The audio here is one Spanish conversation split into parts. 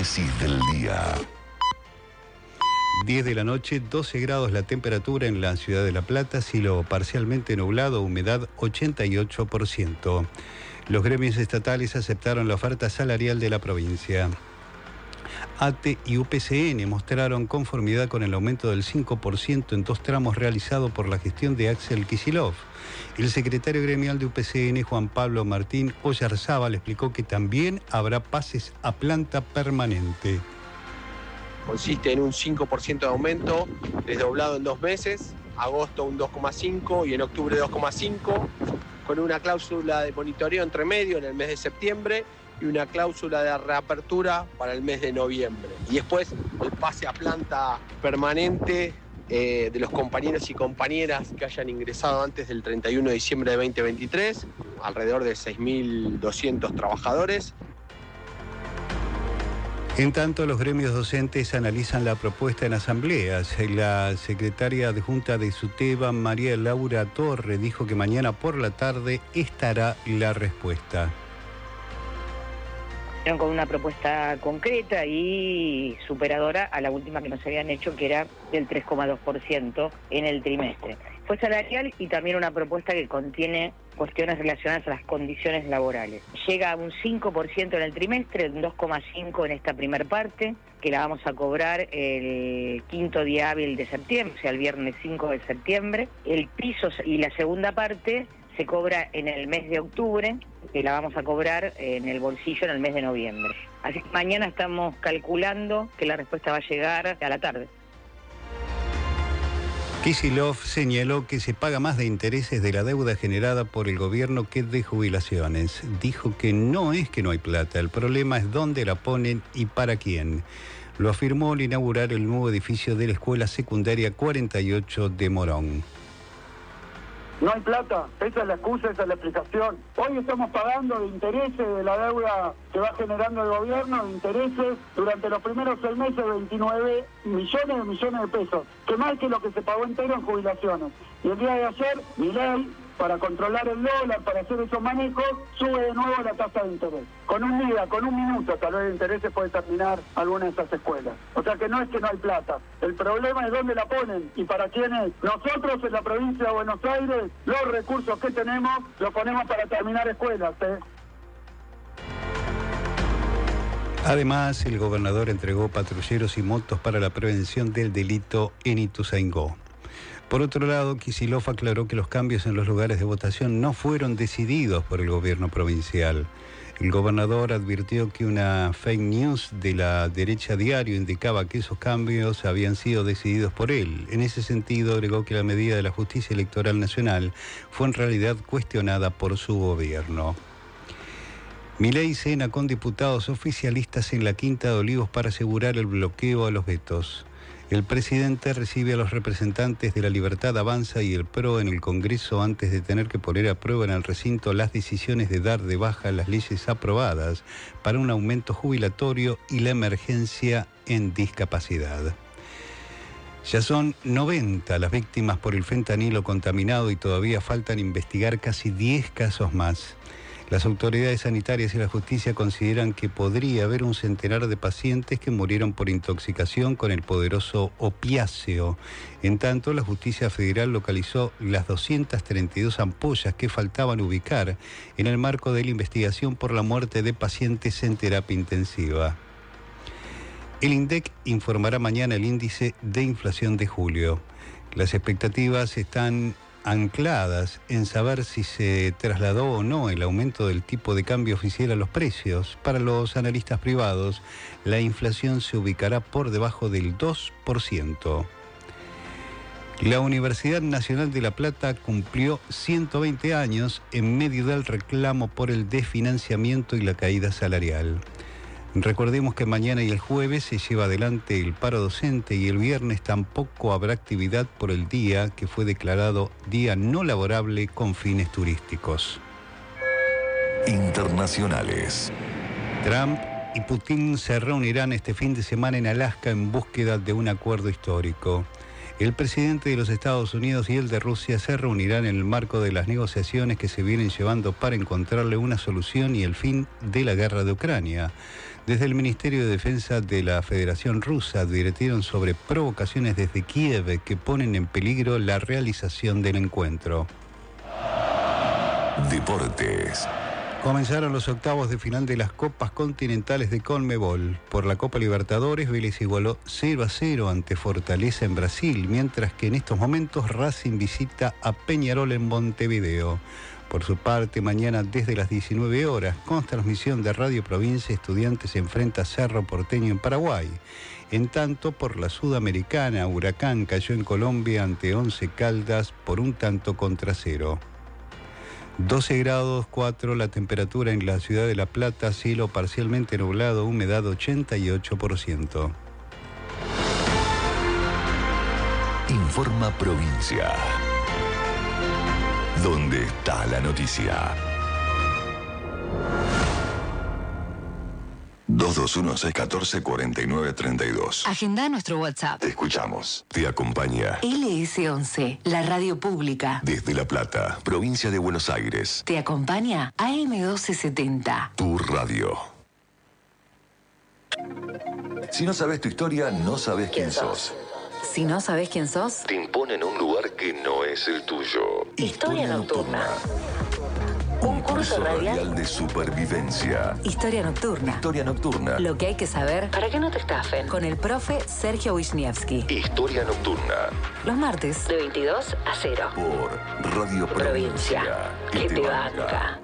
síntesis del día. 10 de la noche, 12 grados la temperatura en la ciudad de La Plata, cielo parcialmente nublado, humedad 88%. Los gremios estatales aceptaron la oferta salarial de la provincia. ATE y UPCN mostraron conformidad con el aumento del 5% en 2 tramos realizado por la gestión de Axel Kicillof. El secretario gremial de UPCN, Juan Pablo Martín Oyarzábal, explicó que también habrá pases a planta permanente. Consiste en un 5% de aumento, desdoblado en 2 meses, agosto un 2,5 y en octubre 2,5, con una cláusula de monitoreo entre medio en el mes de septiembre y una cláusula de reapertura para el mes de noviembre. Y después el pase a planta permanente de los compañeros y compañeras que hayan ingresado antes del 31 de diciembre de 2023, alrededor de 6.200 trabajadores. En tanto, los gremios docentes analizan la propuesta en asambleas. La secretaria adjunta de SUTEBA, María Laura Torre, dijo que mañana por la tarde estará la respuesta. Con una propuesta concreta y superadora a la última que nos habían hecho, que era del 3,2% en el trimestre. Fue salarial y también una propuesta que contiene cuestiones relacionadas a las condiciones laborales. Llega a un 5% en el trimestre, un 2,5% en esta primer parte, que la vamos a cobrar el quinto día hábil de septiembre, o sea, el viernes 5 de septiembre. El piso y la segunda parte se cobra en el mes de octubre, que la vamos a cobrar en el bolsillo en el mes de noviembre. Así que mañana estamos calculando que la respuesta va a llegar a la tarde. Kicillof señaló que se paga más de intereses de la deuda generada por el gobierno que de jubilaciones. Dijo que no es que no hay plata, el problema es dónde la ponen y para quién. Lo afirmó al inaugurar el nuevo edificio de la Escuela Secundaria 48 de Morón. No hay plata, esa es la excusa, esa es la explicación. Hoy estamos pagando de intereses de la deuda que va generando el gobierno, de intereses durante los primeros 6 meses, 29 millones de pesos, que más que lo que se pagó entero en jubilaciones. Y el día de ayer, Milei, para controlar el dólar, para hacer esos manejos, sube de nuevo la tasa de interés. Con un día, con un minuto, tal vez de interés se puede terminar alguna de esas escuelas. O sea que no es que no hay plata. El problema es dónde la ponen y para quiénes. Nosotros en la provincia de Buenos Aires, los recursos que tenemos, los ponemos para terminar escuelas, Además, el gobernador entregó patrulleros y motos para la prevención del delito en Ituzaingó. Por otro lado, Kicillof aclaró que los cambios en los lugares de votación no fueron decididos por el gobierno provincial. El gobernador advirtió que una fake news de la derecha diario indicaba que esos cambios habían sido decididos por él. En ese sentido, agregó que la medida de la Justicia Electoral Nacional fue en realidad cuestionada por su gobierno. Milei cena con diputados oficialistas en la Quinta de Olivos para asegurar el bloqueo a los vetos. El presidente recibe a los representantes de La Libertad Avanza y el PRO en el Congreso antes de tener que poner a prueba en el recinto las decisiones de dar de baja las leyes aprobadas para un aumento jubilatorio y la emergencia en discapacidad. Ya son 90 las víctimas por el fentanilo contaminado y todavía faltan investigar casi 10 casos más. Las autoridades sanitarias y la justicia consideran que podría haber un centenar de pacientes que murieron por intoxicación con el poderoso opiáceo. En tanto, la justicia federal localizó las 232 ampollas que faltaban ubicar en el marco de la investigación por la muerte de pacientes en terapia intensiva. El INDEC informará mañana el índice de inflación de julio. Las expectativas están ancladas en saber si se trasladó o no el aumento del tipo de cambio oficial a los precios. Para los analistas privados, la inflación se ubicará por debajo del 2%. La Universidad Nacional de La Plata cumplió 120 años en medio del reclamo por el desfinanciamiento y la caída salarial. Recordemos que mañana y el jueves se lleva adelante el paro docente y el viernes tampoco habrá actividad por el día que fue declarado día no laborable con fines turísticos. Internacionales. Trump y Putin se reunirán este fin de semana en Alaska en búsqueda de un acuerdo histórico. El presidente de los Estados Unidos y el de Rusia se reunirán en el marco de las negociaciones que se vienen llevando para encontrarle una solución y el fin de la guerra de Ucrania. Desde el Ministerio de Defensa de la Federación Rusa advirtieron sobre provocaciones desde Kiev que ponen en peligro la realización del encuentro. Deportes. Comenzaron los octavos de final de las Copas Continentales de Conmebol. Por la Copa Libertadores, Vélez igualó 0-0 ante Fortaleza en Brasil, mientras que en estos momentos Racing visita a Peñarol en Montevideo. Por su parte, mañana desde las 19 horas, con transmisión de Radio Provincia, Estudiantes enfrenta a Cerro Porteño en Paraguay. En tanto, por la Sudamericana, Huracán cayó en Colombia ante Once Caldas por 1-0. 12 grados 4 la temperatura en la ciudad de La Plata, cielo parcialmente nublado, humedad 88%. Informa Provincia. ¿Dónde está la noticia? 221-614-4932. Agenda nuestro WhatsApp. Te escuchamos. Te acompaña LS11, la radio pública. desde La Plata, provincia de Buenos Aires. Te acompaña AM1270. Tu radio. Si no sabes tu historia, no sabes quién sos. Si no sabes quién sos, Te imponen un lugar que no es el tuyo. Historia Nocturna. Un curso radial de supervivencia. Historia Nocturna. Historia Nocturna. Lo que hay que saber para que no te estafen. Con el profe Sergio Wisniewski. Historia Nocturna. Los martes de 22 a 0. Por Radio Provincia. Que te banca.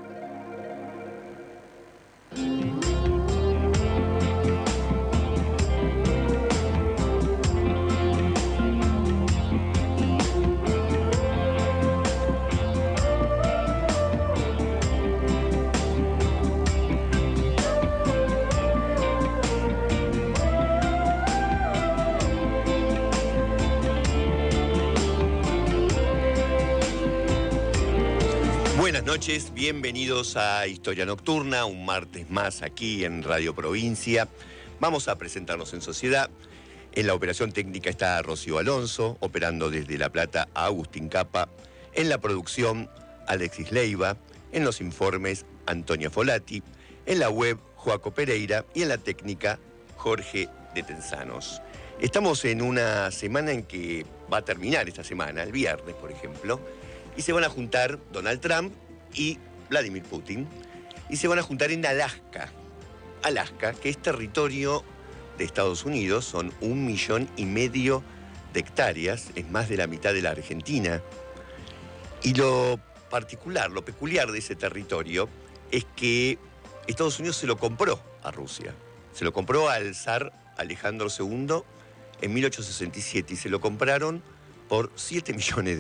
Buenas noches, bienvenidos a Historia Nocturna, un martes más aquí en Radio Provincia. Vamos a presentarnos en sociedad. En la operación técnica está Rocío Alonso, operando desde La Plata a Agustín Capa. En la producción, Alexis Leiva. En los informes, Antonia Folati. En la web, Joaco Pereira. Y en la técnica, Jorge de Tensanos. Estamos en una semana en que va a terminar esta semana, el viernes, por ejemplo, y se van a juntar Donald Trump y Vladimir Putin, y se van a juntar en Alaska. Alaska, que es territorio de Estados Unidos, son 1,5 millones de hectáreas, es más de la mitad de la Argentina. Y lo particular, lo peculiar de ese territorio es que Estados Unidos se lo compró a Rusia. Se lo compró al zar Alejandro II en 1867 y se lo compraron por $7 millones.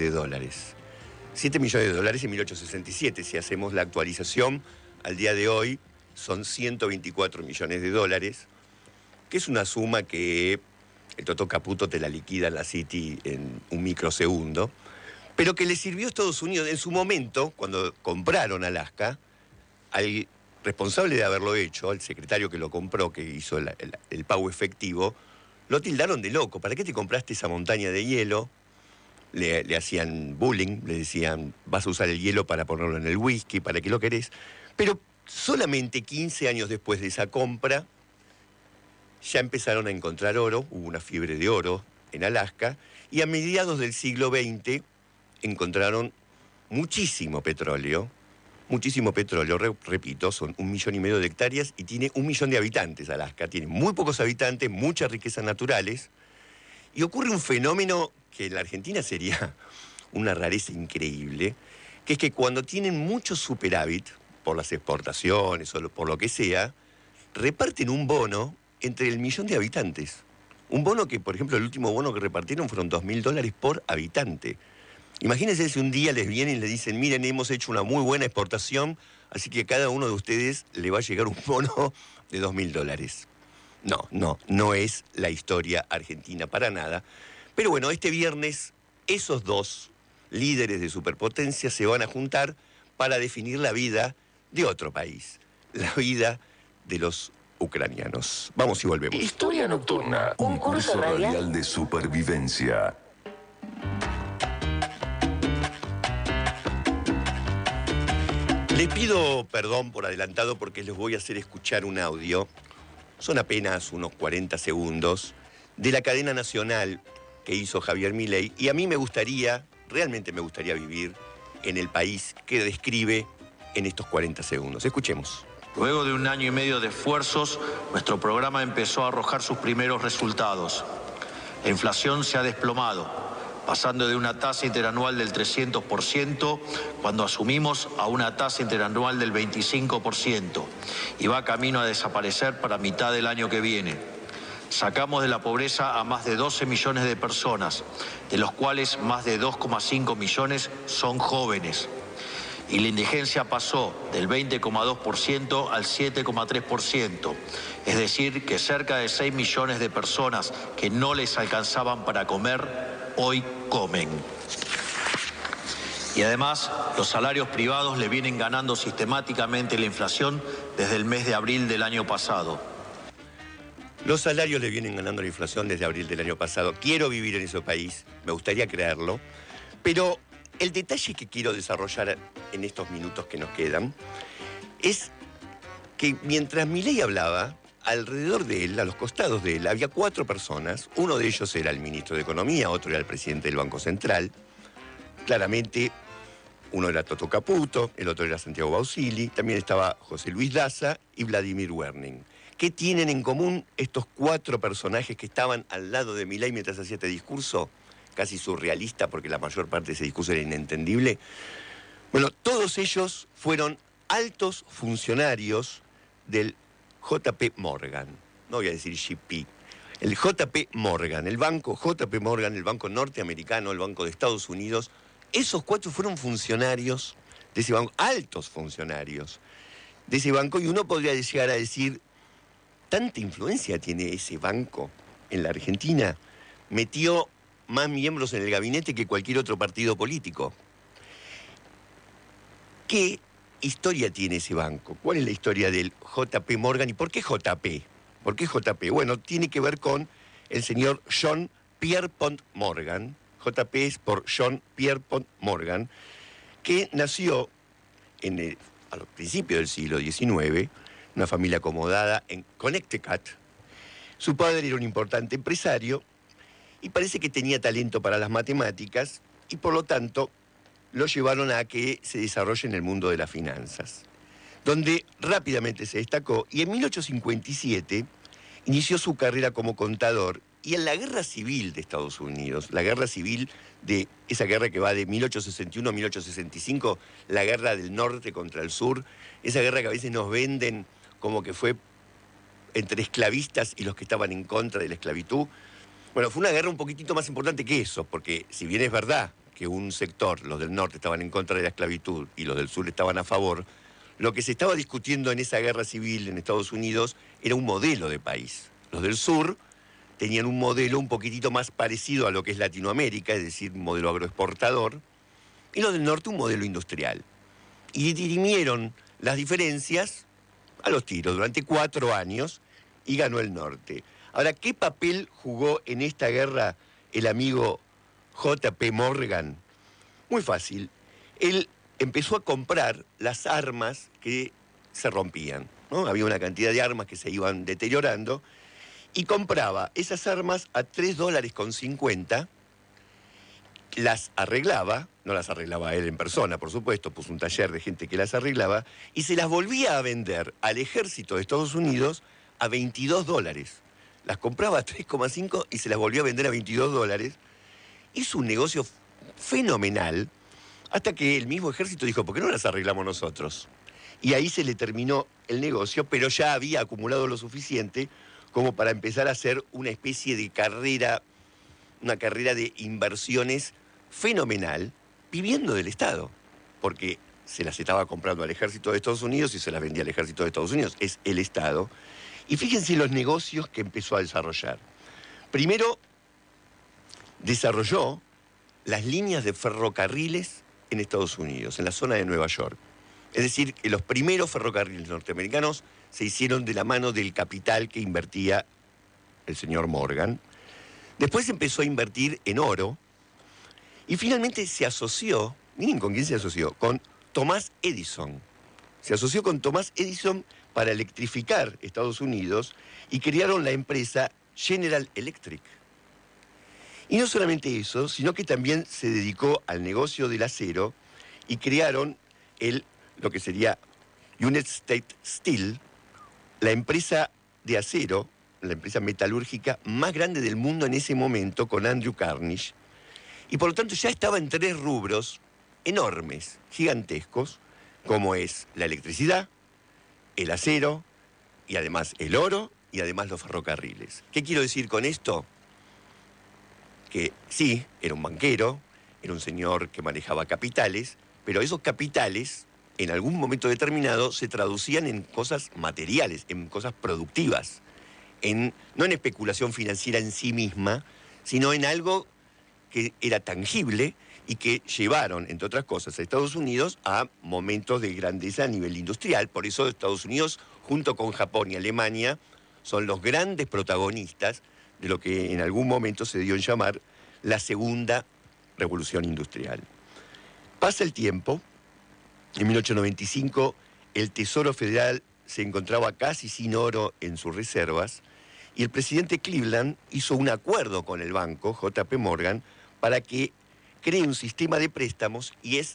7 millones de dólares en 1867. Si hacemos la actualización, al día de hoy son 124 millones de dólares, que es una suma que el Toto Caputo te la liquida en la City en un microsegundo, pero que le sirvió a Estados Unidos en su momento, cuando compraron Alaska, al responsable de haberlo hecho, al secretario que lo compró, que hizo el pago efectivo, lo tildaron de loco. ¿Para qué te compraste esa montaña de hielo? Le hacían bullying, le decían, vas a usar el hielo para ponerlo en el whisky, ¿para qué lo querés? Pero solamente 15 años después de esa compra, ya empezaron a encontrar oro, hubo una fiebre de oro en Alaska, y a mediados del siglo XX encontraron muchísimo petróleo, repito, son 1,5 millones de hectáreas y tiene 1 millón de habitantes Alaska, tiene muy pocos habitantes, muchas riquezas naturales, y ocurre un fenómeno que en la Argentina sería una rareza increíble, que es que cuando tienen mucho superávit, por las exportaciones o por lo que sea, reparten un bono entre el 1 millón de habitantes. Un bono que, por ejemplo, el último bono que repartieron fueron $2.000 por habitante. Imagínense si un día les vienen y les dicen, miren, hemos hecho una muy buena exportación, así que a cada uno de ustedes le va a llegar un bono de $2.000. No es la historia argentina para nada. Pero bueno, este viernes esos dos líderes de superpotencia se van a juntar para definir la vida de otro país, la vida de los ucranianos. Vamos y volvemos. Historia Nocturna, un curso radial de supervivencia. Les pido perdón por adelantado porque les voy a hacer escuchar un audio. Son apenas unos 40 segundos de la cadena nacional que hizo Javier Milei. Y a mí me gustaría, realmente me gustaría vivir en el país que describe en estos 40 segundos. Escuchemos. Luego de 1 año y medio de esfuerzos, nuestro programa empezó a arrojar sus primeros resultados. La inflación se ha desplomado, pasando de una tasa interanual del 300% cuando asumimos a una tasa interanual del 25% y va camino a desaparecer para mitad del año que viene. Sacamos de la pobreza a más de 12 millones de personas, de los cuales más de 2,5 millones son jóvenes. Y la indigencia pasó del 20,2% al 7,3%, es decir, que cerca de 6 millones de personas que no les alcanzaban para comer, hoy comen. Y además, los salarios privados le vienen ganando sistemáticamente la inflación desde el mes de abril del año pasado. Los salarios le vienen ganando la inflación desde abril del año pasado. Quiero vivir en ese país, me gustaría creerlo, pero el detalle que quiero desarrollar en estos minutos que nos quedan es que mientras Milei hablaba, alrededor de él, a los costados de él, había 4 personas. Uno de ellos era el ministro de Economía, otro era el presidente del Banco Central. Claramente, uno era Toto Caputo, el otro era Santiago Bausili, también estaba José Luis Daza y Vladimir Werning. ¿Qué tienen en común estos 4 personajes que estaban al lado de Milei mientras hacía este discurso? Casi surrealista, porque la mayor parte de ese discurso era inentendible. Bueno, todos ellos fueron altos funcionarios del JP Morgan. No voy a decir JP. El JP Morgan, el banco JP Morgan, el banco norteamericano, el banco de Estados Unidos. Esos 4 fueron funcionarios de ese banco, altos funcionarios de ese banco. Y uno podría llegar a decir, ¿tanta influencia tiene ese banco en la Argentina? Metió más miembros en el gabinete que cualquier otro partido político. ¿Qué historia tiene ese banco? ¿Cuál es la historia del JP Morgan y por qué JP? ¿Por qué JP? Bueno, tiene que ver con el señor John Pierpont Morgan. JP es por John Pierpont Morgan, que nació a los principios del siglo XIX, una familia acomodada en Connecticut. Su padre era un importante empresario y parece que tenía talento para las matemáticas y por lo tanto lo llevaron a que se desarrolle en el mundo de las finanzas, donde rápidamente se destacó y en 1857 inició su carrera como contador y en la guerra civil de Estados Unidos, la guerra civil de esa guerra que va de 1861 a 1865, la guerra del norte contra el sur, esa guerra que a veces nos venden como que fue entre esclavistas y los que estaban en contra de la esclavitud. Bueno, fue una guerra un poquitito más importante que eso, porque si bien es verdad que un sector, los del norte, estaban en contra de la esclavitud y los del sur estaban a favor, lo que se estaba discutiendo en esa guerra civil en Estados Unidos era un modelo de país. Los del sur tenían un modelo un poquitito más parecido a lo que es Latinoamérica, es decir, un modelo agroexportador, y los del norte un modelo industrial. Y dirimieron las diferencias a los tiros durante 4 años y ganó el norte. Ahora, ¿qué papel jugó en esta guerra el amigo JP Morgan? Muy fácil. Él empezó a comprar las armas que se rompían, ¿no? Había una cantidad de armas que se iban deteriorando y compraba esas armas a $3.50, las arreglaba, no las arreglaba él en persona, por supuesto, puso un taller de gente que las arreglaba y se las volvía a vender al ejército de Estados Unidos a $22. Las compraba a 3,5 y se las volvió a vender a $22. Hizo un negocio fenomenal hasta que el mismo ejército dijo, ¿por qué no las arreglamos nosotros? Y ahí se le terminó el negocio, pero ya había acumulado lo suficiente como para empezar a hacer una especie de carrera, una carrera de inversiones fenomenal, viviendo del Estado, porque se las estaba comprando al ejército de Estados Unidos y se las vendía al ejército de Estados Unidos, es el Estado. Y fíjense los negocios que empezó a desarrollar. Primero, desarrolló las líneas de ferrocarriles en Estados Unidos, en la zona de Nueva York. Es decir, que los primeros ferrocarriles norteamericanos se hicieron de la mano del capital que invertía el señor Morgan. Después empezó a invertir en oro y finalmente se asoció, miren con quién se asoció, con Thomas Edison. se asoció con Thomas Edison para electrificar Estados Unidos y crearon la empresa General Electric. Y no solamente eso, sino que también se dedicó al negocio del acero y crearon lo que sería United States Steel, la empresa de acero, la empresa metalúrgica más grande del mundo en ese momento, con Andrew Carnegie. Y por lo tanto ya estaba en 3 rubros enormes, gigantescos, como es la electricidad, el acero, y además el oro, y además los ferrocarriles. ¿Qué quiero decir con esto? Que sí, era un banquero, era un señor que manejaba capitales, pero esos capitales, en algún momento determinado, se traducían en cosas materiales, en cosas productivas, no en especulación financiera en sí misma, sino en algo que era tangible y que llevaron, entre otras cosas, a Estados Unidos a momentos de grandeza a nivel industrial. Por eso Estados Unidos, junto con Japón y Alemania, son los grandes protagonistas de lo que en algún momento se dio en llamar la Segunda Revolución Industrial. Pasa el tiempo, en 1895 el Tesoro Federal se encontraba casi sin oro en sus reservas y el presidente Cleveland hizo un acuerdo con el banco JP Morgan para que cree un sistema de préstamos, y es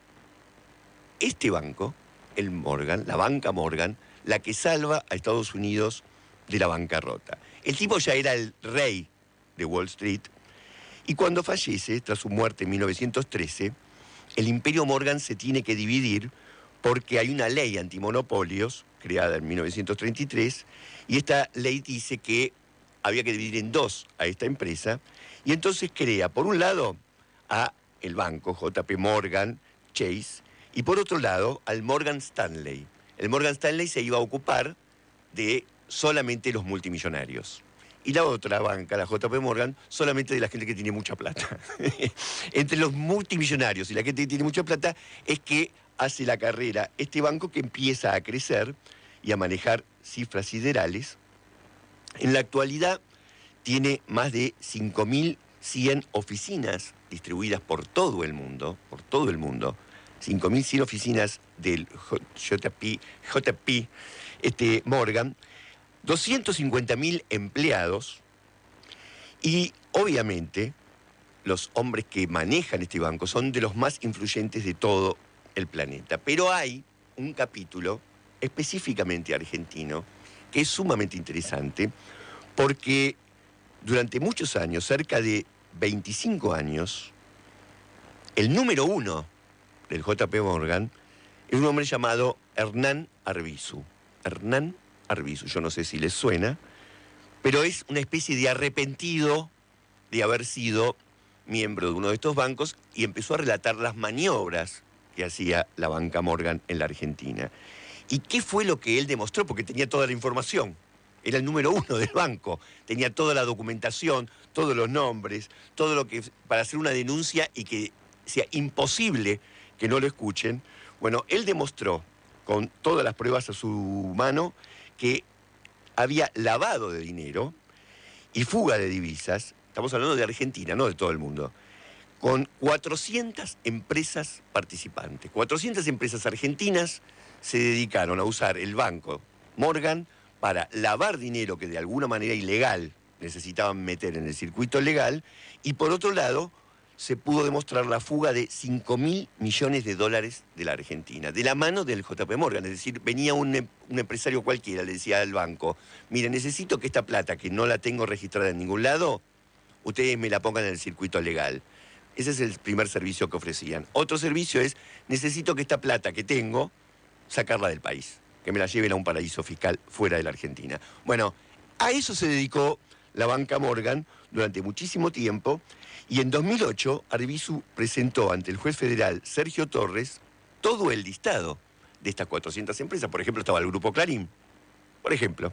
este banco, el Morgan, la banca Morgan, la que salva a Estados Unidos de la bancarrota. El tipo ya era el rey de Wall Street, y cuando fallece, tras su muerte en 1913, el imperio Morgan se tiene que dividir porque hay una ley antimonopolios creada en 1933, y esta ley dice que había que dividir en 2 a esta empresa, y entonces crea, por un lado, a el banco JP Morgan Chase, y por otro lado, al Morgan Stanley. El Morgan Stanley se iba a ocupar de solamente los multimillonarios. Y la otra banca, la JP Morgan, solamente de la gente que tiene mucha plata. Entre los multimillonarios y la gente que tiene mucha plata es que hace la carrera este banco, que empieza a crecer y a manejar cifras siderales. En la actualidad tiene más de 5.100 oficinas distribuidas por todo el mundo, 5.100 oficinas del JP Morgan, 250.000 empleados, y obviamente los hombres que manejan este banco son de los más influyentes de todo el planeta. Pero hay un capítulo específicamente argentino que es sumamente interesante, porque durante muchos años, cerca de 25 años, el número 1 del JP Morgan es un hombre llamado Hernán Arbizu. Hernán Arbizu, yo no sé si les suena, pero es una especie de arrepentido de haber sido miembro de uno de estos bancos, y empezó a relatar las maniobras que hacía la banca Morgan en la Argentina. ¿Y qué fue lo que él demostró? Porque tenía toda la información. Era el número 1 del banco. Tenía toda la documentación, todos los nombres, todo lo que para hacer una denuncia y que sea imposible que no lo escuchen. Bueno, él demostró con todas las pruebas a su mano que había lavado de dinero y fuga de divisas. Estamos hablando de Argentina, no de todo el mundo. Con 400 empresas participantes. 400 empresas argentinas se dedicaron a usar el banco Morgan para lavar dinero que de alguna manera ilegal necesitaban meter en el circuito legal, y por otro lado se pudo demostrar la fuga de 5.000 millones de dólares de la Argentina, de la mano del JP Morgan. Es decir, venía un empresario cualquiera, le decía al banco: mire, necesito que esta plata, que no la tengo registrada en ningún lado, ustedes me la pongan en el circuito legal. Ese es el primer servicio que ofrecían. Otro servicio es: necesito que esta plata que tengo, sacarla del país, que me la lleven a un paraíso fiscal fuera de la Argentina. Bueno, a eso se dedicó la banca Morgan durante muchísimo tiempo, y en 2008 Arbizu presentó ante el juez federal Sergio Torres todo el listado de estas 400 empresas. Por ejemplo, estaba el Grupo Clarín, por ejemplo.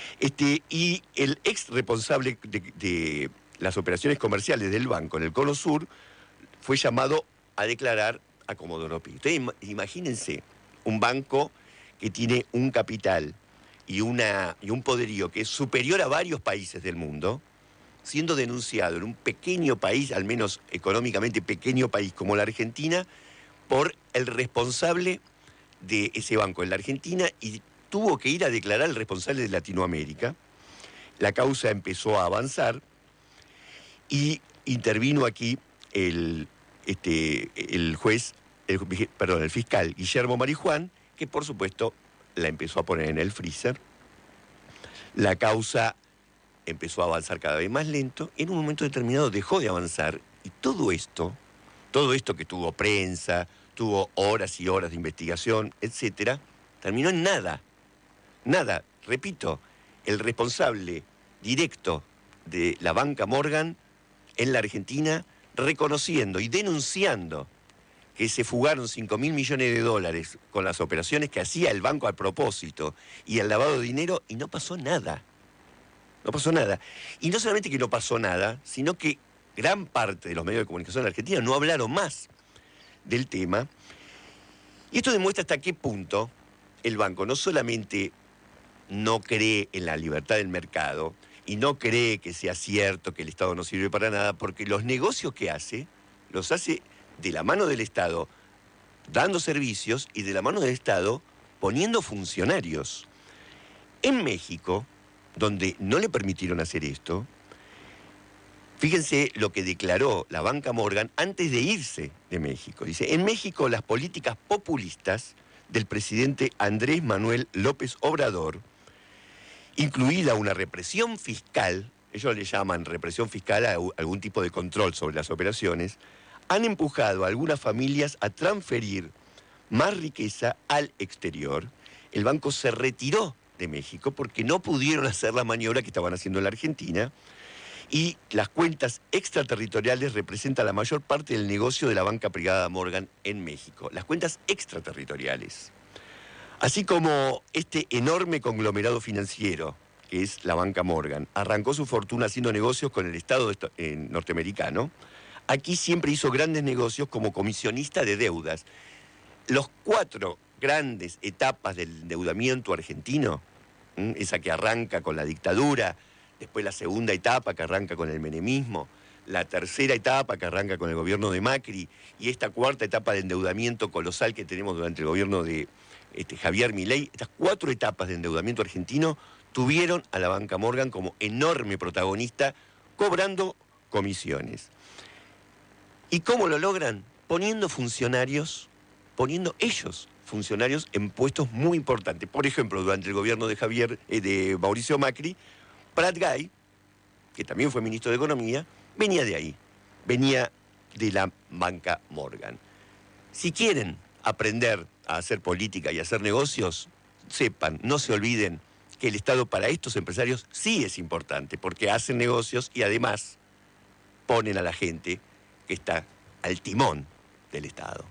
Y el ex responsable de las operaciones comerciales del banco en el Cono Sur fue llamado a declarar a Comodoro Pi. Ustedes imagínense un banco que tiene un capital y un poderío que es superior a varios países del mundo, siendo denunciado en un pequeño país, al menos económicamente pequeño país como la Argentina, por el responsable de ese banco en la Argentina y tuvo que ir a declarar al responsable de Latinoamérica. La causa empezó a avanzar y intervino aquí el fiscal Guillermo Marijuán, que por supuesto la empezó a poner en el freezer. La causa empezó a avanzar cada vez más lento. En un momento determinado dejó de avanzar y todo esto que tuvo prensa, tuvo horas y horas de investigación, etcétera, terminó en nada. Nada. Repito, el responsable directo de la banca Morgan en la Argentina, reconociendo y denunciando que se fugaron 5.000 millones de dólares con las operaciones que hacía el banco a propósito y el lavado de dinero, y no pasó nada. No pasó nada. Y no solamente que no pasó nada, sino que gran parte de los medios de comunicación en la Argentina no hablaron más del tema. Y esto demuestra hasta qué punto el banco no solamente no cree en la libertad del mercado y no cree que sea cierto que el Estado no sirve para nada, porque los negocios que hace, los hace de la mano del Estado, dando servicios, y de la mano del Estado poniendo funcionarios. En México, donde no le permitieron hacer esto, fíjense lo que declaró la banca Morgan antes de irse de México. Dice, en México las políticas populistas del presidente Andrés Manuel López Obrador, incluida una represión fiscal, ellos le llaman represión fiscal a algún tipo de control sobre las operaciones, han empujado a algunas familias a transferir más riqueza al exterior. El banco se retiró de México porque no pudieron hacer la maniobra que estaban haciendo en la Argentina, y las cuentas extraterritoriales representan la mayor parte del negocio de la banca privada Morgan en México. Las cuentas extraterritoriales. Así como este enorme conglomerado financiero, que es la banca Morgan, arrancó su fortuna haciendo negocios con el Estado norteamericano, aquí siempre hizo grandes negocios como comisionista de deudas. Los 4 grandes etapas del endeudamiento argentino, esa que arranca con la dictadura, después la segunda etapa que arranca con el menemismo, la tercera etapa que arranca con el gobierno de Macri, y esta cuarta etapa de endeudamiento colosal que tenemos durante el gobierno de Javier Milei, estas 4 etapas de endeudamiento argentino tuvieron a la banca Morgan como enorme protagonista, cobrando comisiones. ¿Y cómo lo logran? Poniendo ellos funcionarios en puestos muy importantes. Por ejemplo, durante el gobierno de Mauricio Macri, Prat Gay, que también fue ministro de Economía, venía de ahí, venía de la banca Morgan. Si quieren aprender a hacer política y a hacer negocios, sepan, no se olviden que el Estado para estos empresarios sí es importante, porque hacen negocios y además ponen a la gente que está al timón del Estado.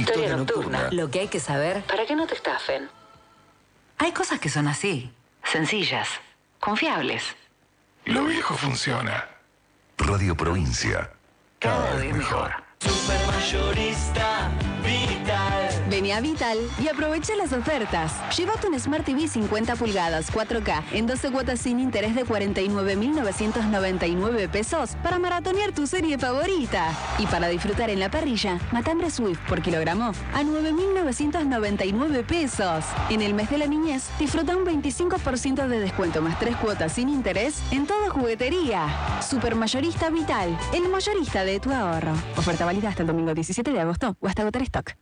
Historia nocturna. Lo que hay que saber para que no te estafen. Hay cosas que son así, sencillas, confiables. Lo viejo funciona. Radio Provincia. Cada vez mejor. Supermayorista Vital. Vení a Vital y aprovecha las ofertas. Llévate un Smart TV 50 pulgadas 4K en 12 cuotas sin interés de 49.999 pesos para maratonear tu serie favorita. Y para disfrutar en la parrilla, matambre Swift por kilogramo a 9.999 pesos. En el mes de la niñez, disfruta un 25% de descuento más 3 cuotas sin interés en toda juguetería. Supermayorista Vital, el mayorista de tu ahorro. Oferta válida hasta el domingo 17 de agosto o hasta agotar stock.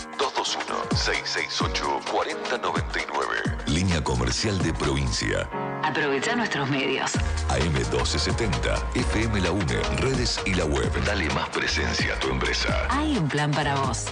221-668-4099. Línea comercial de Provincia. Aprovecha nuestros medios. AM1270, FM La UNE, redes y la web. Dale más presencia a tu empresa. Hay un plan para vos.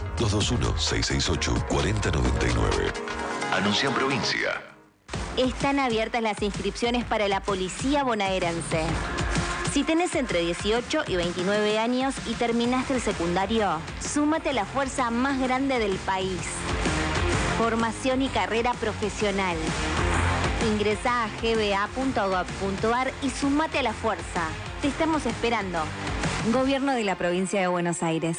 221-668-4099. Anuncia en Provincia. Están abiertas las inscripciones para la Policía Bonaerense. Si tenés entre 18 y 29 años y terminaste el secundario, súmate a la fuerza más grande del país. Formación y carrera profesional. Ingresá a gba.gov.ar y súmate a la fuerza. Te estamos esperando. Gobierno de la Provincia de Buenos Aires.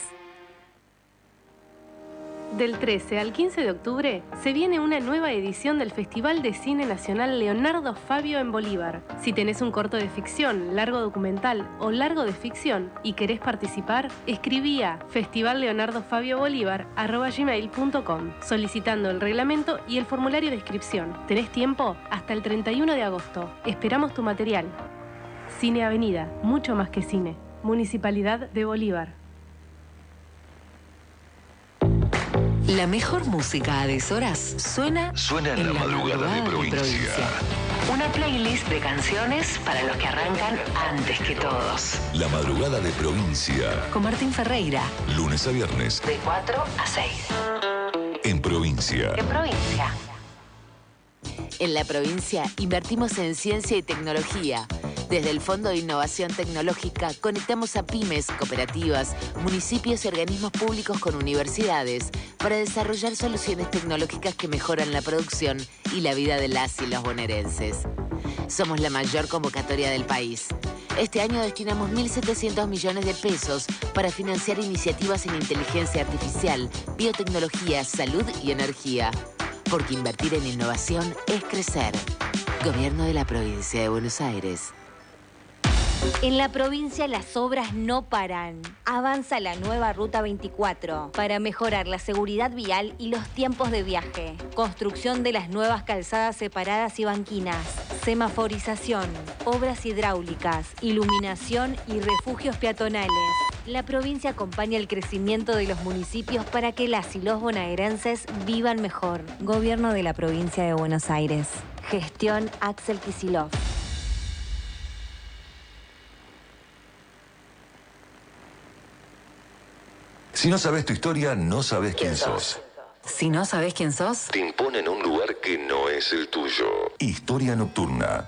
Del 13 al 15 de octubre se viene una nueva edición del Festival de Cine Nacional Leonardo Fabio en Bolívar. Si tenés un corto de ficción, largo documental o largo de ficción y querés participar, escribí a festivalleonardofabiobolivar@gmail.com solicitando el reglamento y el formulario de inscripción. Tenés tiempo hasta el 31 de agosto. Esperamos tu material. Cine Avenida, mucho más que cine. Municipalidad de Bolívar. La mejor música a deshoras suena en la madrugada de provincia. Una playlist de canciones para los que arrancan antes que todos. La madrugada de Provincia. Con Martín Ferreira. Lunes a viernes. De 4 a 6. En Provincia. En Provincia. En la provincia invertimos en ciencia y tecnología. Desde el Fondo de Innovación Tecnológica conectamos a pymes, cooperativas, municipios y organismos públicos con universidades para desarrollar soluciones tecnológicas que mejoran la producción y la vida de las y los bonaerenses. Somos la mayor convocatoria del país. Este año destinamos 1.700 millones de pesos para financiar iniciativas en inteligencia artificial, biotecnología, salud y energía. Porque invertir en innovación es crecer. Gobierno de la Provincia de Buenos Aires. En la provincia las obras no paran. Avanza la nueva Ruta 24 para mejorar la seguridad vial y los tiempos de viaje. Construcción de las nuevas calzadas separadas y banquinas. Semaforización, obras hidráulicas, iluminación y refugios peatonales. La provincia acompaña el crecimiento de los municipios para que las y los bonaerenses vivan mejor. Gobierno de la Provincia de Buenos Aires. Gestión Axel Kicillof. Si no sabes tu historia, no sabes quién sos. Si no sabes quién sos, Te imponen en un lugar que no es el tuyo. Historia nocturna.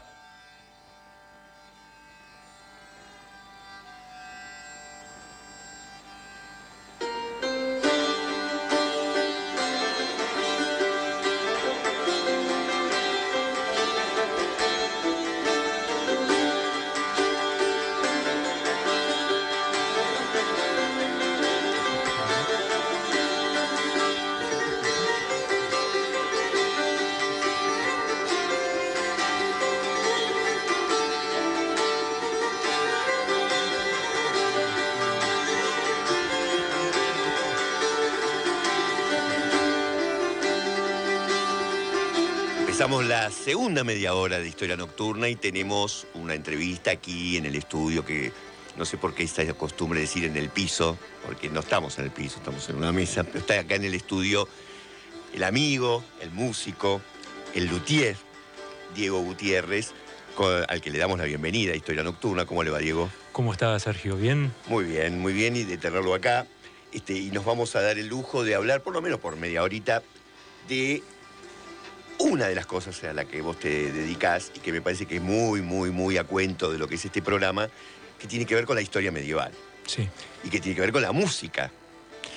Empezamos la segunda media hora de Historia Nocturna y tenemos una entrevista aquí en el estudio que no sé por qué está costumbre decir en el piso, porque no estamos en el piso, estamos en una mesa, pero está acá en el estudio el amigo, el músico, el luthier, Diego Gutiérrez, al que le damos la bienvenida a Historia Nocturna. ¿Cómo le va, Diego? ¿Cómo está, Sergio? ¿Bien? Muy bien, y de tenerlo acá. Y nos vamos a dar el lujo de hablar, por lo menos por media horita, de una de las cosas a la que vos te dedicás y que me parece que es muy a cuento de lo que es este programa, que tiene que ver con la historia medieval. Sí. Y que tiene que ver con la música.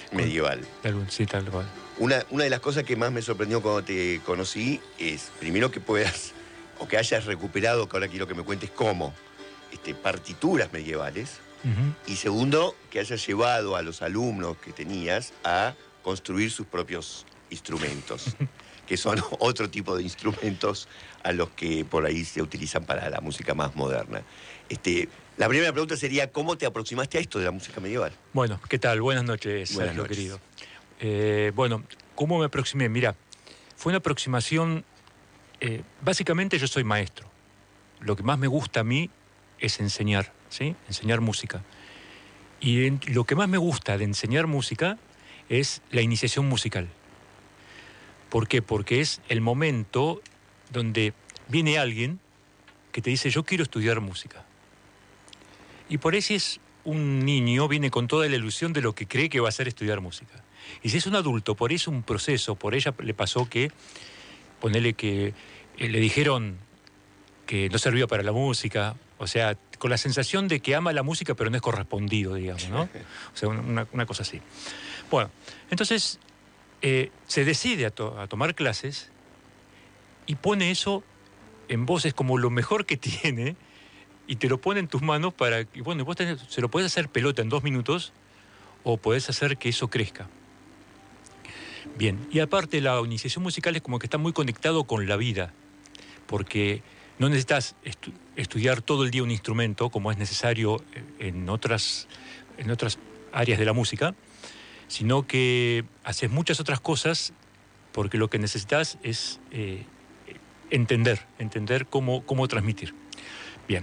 medieval. Sí, tal cual. Una de las cosas que más me sorprendió cuando te conocí es, primero, que puedas, o que hayas recuperado, que ahora quiero que me cuentes cómo, partituras medievales. Y segundo, que hayas llevado a los alumnos que tenías a construir sus propios instrumentos, que son otro tipo de instrumentos a los que por ahí se utilizan para la música más moderna. La primera pregunta sería, ¿cómo te aproximaste a esto de la música medieval? Bueno, ¿qué tal? Buenas noches, Sergio, querido. Bueno, ¿cómo me aproximé? Mira, fue una aproximación... básicamente yo soy maestro. Lo que más me gusta a mí es enseñar, ¿sí? Enseñar música. Y lo que más me gusta de enseñar música es la iniciación musical. ¿Por qué? Porque es el momento donde viene alguien que te dice, yo quiero estudiar música. Y por ahí si es un niño, viene con toda la ilusión de lo que cree que va a hacer estudiar música. Y si es un adulto, por ahí es un proceso, por ella le pasó que, ponele que le dijeron que no servía para la música, o sea, con la sensación de que ama la música pero no es correspondido, digamos, ¿no? O sea, una cosa así. Bueno, entonces se decide a tomar clases y pone eso en voces como lo mejor que tiene y te lo pone en tus manos para que, bueno, vos se lo podés hacer pelota en 2 minutos o podés hacer que eso crezca. Bien, y aparte la iniciación musical es como que está muy conectado con la vida, porque no necesitas estudiar todo el día un instrumento, como es necesario en otras áreas de la música, sino que haces muchas otras cosas porque lo que necesitas es entender cómo transmitir. Bien.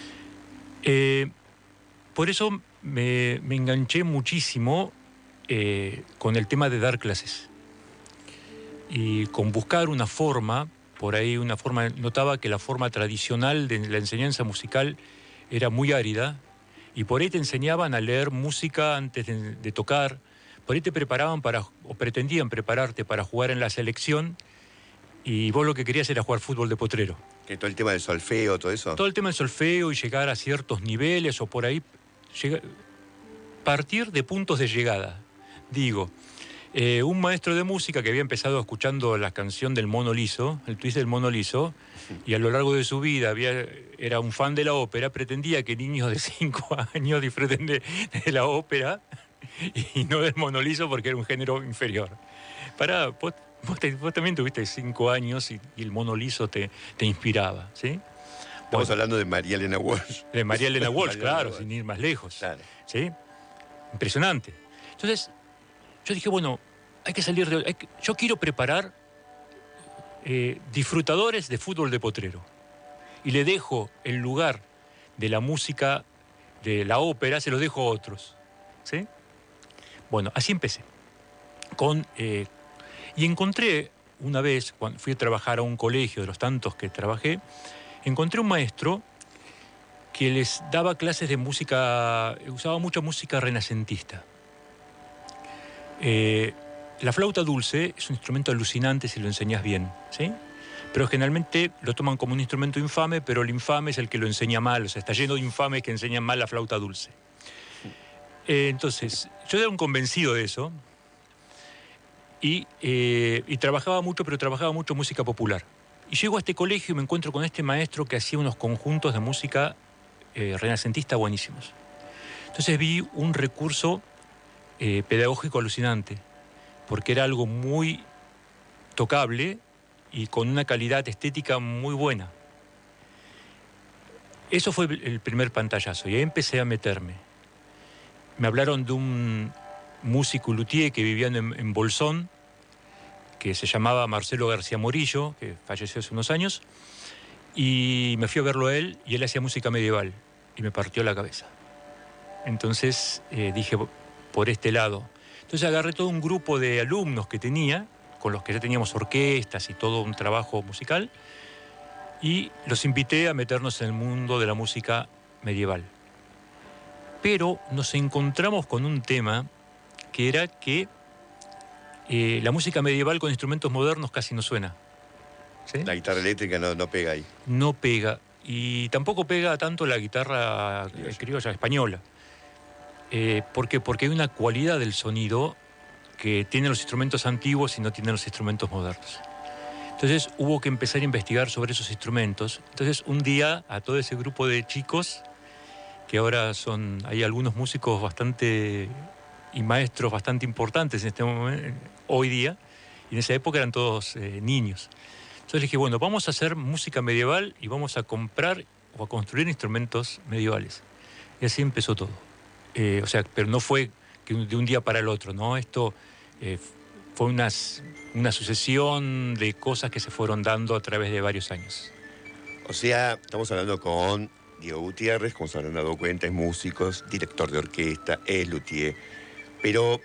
Por eso me enganché muchísimo con el tema de dar clases. Y con buscar una forma, por ahí notaba que la forma tradicional de la enseñanza musical era muy árida, y por ahí te enseñaban a leer música antes de tocar, por ahí te preparaban o pretendían prepararte para jugar en la selección, y vos lo que querías era jugar fútbol de potrero. ¿Que todo el tema del solfeo, todo eso? Todo el tema del solfeo y llegar a ciertos niveles, o por ahí partir de puntos de llegada. Digo, un maestro de música que había empezado escuchando la canción del Mono Liso, el twist del Mono Liso, y a lo largo de su vida era un fan de la ópera, pretendía que niños de 5 años disfruten de la ópera y no del Mono Liso porque era un género inferior. Vos también tuviste 5 años y el Mono Liso te inspiraba, ¿sí? Estamos hablando de María Elena Walsh. De María Elena Walsh, claro, sin ir más lejos. Claro. ¿Sí? Impresionante. Entonces, yo dije, bueno, hay que salir de... yo quiero preparar disfrutadores de fútbol de potrero. Y le dejo el lugar de la música, de la ópera, se lo dejo a otros. ¿Sí? Bueno, así empecé. Y encontré una vez, cuando fui a trabajar a un colegio de los tantos que trabajé, encontré un maestro que les daba clases de música, usaba mucha música renacentista. La flauta dulce es un instrumento alucinante si lo enseñas bien, ¿sí? Pero generalmente lo toman como un instrumento infame, pero el infame es el que lo enseña mal, o sea, está lleno de infames que enseñan mal la flauta dulce. Entonces, yo era un convencido de eso y trabajaba mucho, pero trabajaba mucho música popular. Y llego a este colegio y me encuentro con este maestro que hacía unos conjuntos de música renacentista buenísimos. Entonces vi un recurso pedagógico alucinante, porque era algo muy tocable y con una calidad estética muy buena. Eso fue el primer pantallazo y ahí empecé a meterme. Me hablaron de un músico luthier que vivía en Bolsón, que se llamaba Marcelo García Morillo, que falleció hace unos años, y me fui a verlo a él, y él hacía música medieval, y me partió la cabeza. Entonces dije, por este lado. Entonces agarré todo un grupo de alumnos que tenía, con los que ya teníamos orquestas y todo un trabajo musical, y los invité a meternos en el mundo de la música medieval. Pero nos encontramos con un tema que era que la música medieval con instrumentos modernos casi no suena. ¿Sí? La guitarra eléctrica no pega ahí. No pega. Y tampoco pega tanto la guitarra criolla española. ¿Por qué? Porque hay una cualidad del sonido que tienen los instrumentos antiguos y no tienen los instrumentos modernos. Entonces hubo que empezar a investigar sobre esos instrumentos. Entonces un día a todo ese grupo de chicos, que ahora hay algunos músicos bastante y maestros bastante importantes en este momento, hoy día, y en esa época eran todos niños. Entonces dije, bueno, vamos a hacer música medieval y vamos a comprar o a construir instrumentos medievales. Y así empezó todo. Pero no fue de un día para el otro, ¿no? Esto fue una sucesión de cosas que se fueron dando a través de varios años. O sea, estamos hablando con Diego Gutiérrez, como se habrán dado cuenta, es músico, director de orquesta, es luthier. Pero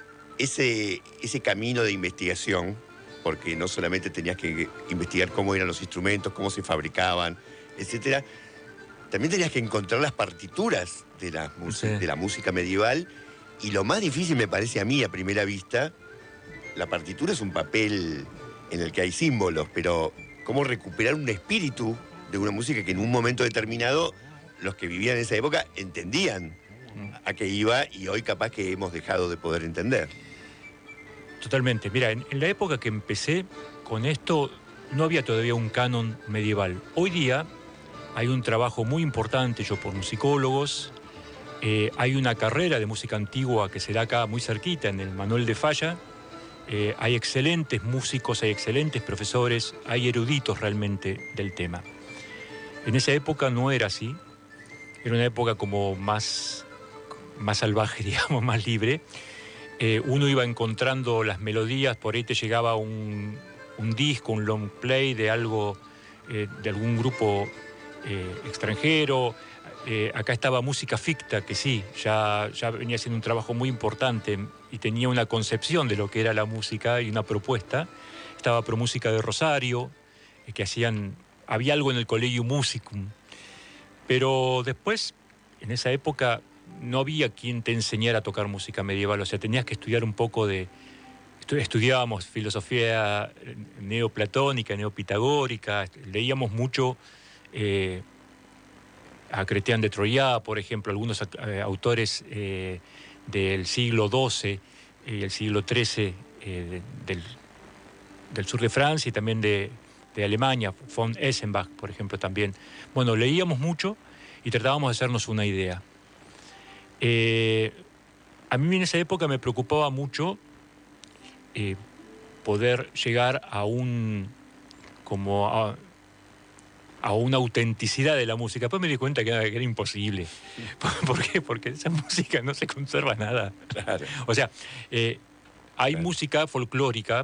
ese camino de investigación, porque no solamente tenías que investigar cómo eran los instrumentos, cómo se fabricaban, etcétera, también tenías que encontrar las partituras de la música medieval. Y lo más difícil me parece a mí, a primera vista, la partitura es un papel en el que hay símbolos, pero cómo recuperar un espíritu de una música que en un momento determinado los que vivían en esa época entendían a qué iba, y hoy capaz que hemos dejado de poder entender. Totalmente. Mira, en la época que empecé con esto no había todavía un canon medieval. Hoy día hay un trabajo muy importante hecho por musicólogos. Hay una carrera de música antigua que se da acá muy cerquita, en el Manuel de Falla. Hay excelentes músicos, hay excelentes profesores, hay eruditos realmente del tema. En esa época no era así. Era una época como más salvaje, digamos, más libre. Uno iba encontrando las melodías, por ahí te llegaba un disco, un long play de algo, de algún grupo extranjero. Acá estaba Música Ficta, que sí, ya venía haciendo un trabajo muy importante y tenía una concepción de lo que era la música y una propuesta. Estaba Promúsica de Rosario, que había algo en el Collegium Musicum. Pero después, en esa época, no había quien te enseñara a tocar música medieval. O sea, tenías que estudiar un poco estudiábamos filosofía neoplatónica, neopitagórica, leíamos mucho a Chrétien de Troyes, por ejemplo, algunos autores del siglo XII y el siglo XIII del sur de Francia y también de Alemania, von Essenbach, por ejemplo, también. Bueno, leíamos mucho y tratábamos de hacernos una idea. A mí en esa época me preocupaba mucho poder llegar a una autenticidad de la música. Después me di cuenta que era imposible. ¿Por qué? Porque esa música no se conserva nada. Claro. O sea, hay música folclórica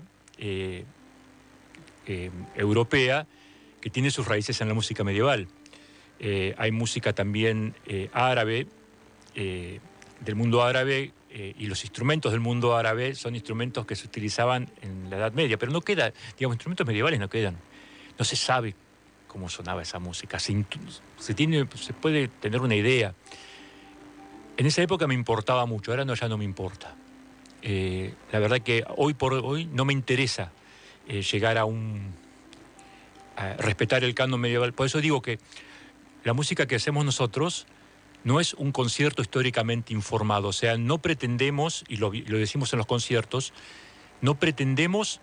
europea que tiene sus raíces en la música medieval. Hay música también árabe, del mundo árabe, y los instrumentos del mundo árabe son instrumentos que se utilizaban en la Edad Media, pero no queda, digamos, instrumentos medievales no quedan. No se sabe cómo sonaba esa música. Se puede tener una idea. En esa época me importaba mucho, ahora ya no me importa. La verdad que hoy por hoy no me interesa llegar a respetar el canon medieval. Por eso digo que la música que hacemos nosotros no es un concierto históricamente informado. O sea, no pretendemos, y lo decimos en los conciertos, no pretendemos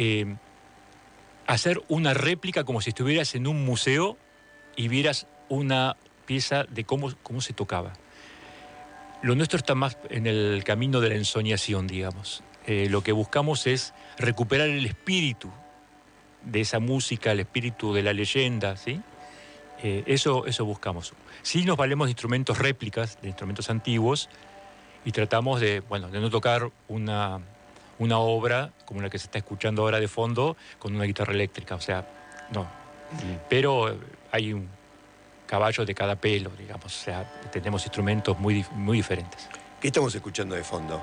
hacer una réplica como si estuvieras en un museo y vieras una pieza de cómo se tocaba. Lo nuestro está más en el camino de la ensoñación, digamos. Lo que buscamos es recuperar el espíritu de esa música, el espíritu de la leyenda, ¿sí? Eso buscamos. Sí nos valemos de instrumentos réplicas, de instrumentos antiguos, y tratamos de no tocar una obra como la que se está escuchando ahora de fondo con una guitarra eléctrica, o sea, no. Pero hay un caballo de cada pelo, digamos, o sea, tenemos instrumentos muy, muy diferentes. ¿Qué estamos escuchando de fondo?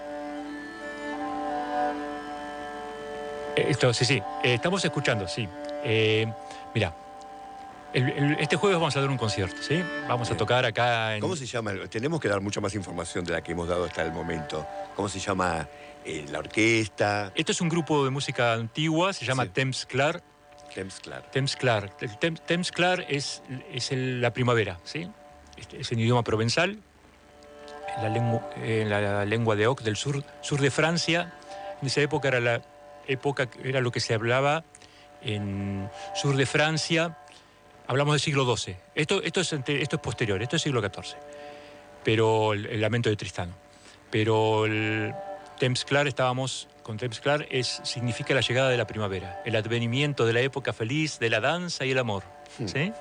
Estamos escuchando, sí. Mira, este jueves vamos a dar un concierto, ¿sí? Vamos a tocar acá en... ¿Cómo se llama? Tenemos que dar mucha más información de la que hemos dado hasta el momento. ¿Cómo se llama la orquesta? Esto es un grupo de música antigua, se llama Temsklar. Temsklar. Temsklar es la primavera, ¿sí? Es en idioma provenzal. en la lengua de Oc del sur de Francia. En esa época era lo que se hablaba en sur de Francia. Hablamos del siglo XII. Esto es posterior, esto es siglo XIV. Pero el lamento de Tristano. Pero el Temps-Clar, estábamos con Temps-Clar, significa la llegada de la primavera, el advenimiento de la época feliz, de la danza y el amor. ¿Sí?